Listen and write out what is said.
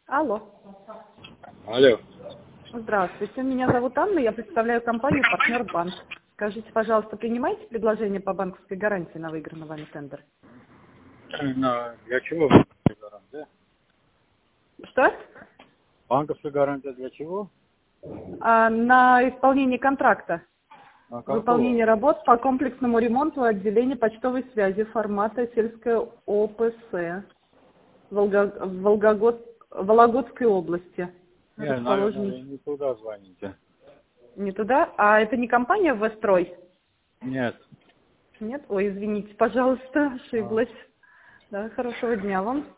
Алло. Алло. Здравствуйте, меня зовут Анна, я представляю компанию «Партнер Банк». Скажите, пожалуйста, принимаете предложение по банковской гарантии на выигранный вами тендер? Для чего банковская гарантия? Что? Банковская гарантия для чего? На исполнение контракта. А какого? Выполнение работ по комплексному ремонту отделения почтовой связи формата сельская ОПС в Вологодской области. Не, наверное, Расположен вы не туда звоните. не туда. А это не компания «Вестрой»? Нет. Нет? Ой, извините, пожалуйста, А. ошиблась. Да, хорошего дня вам.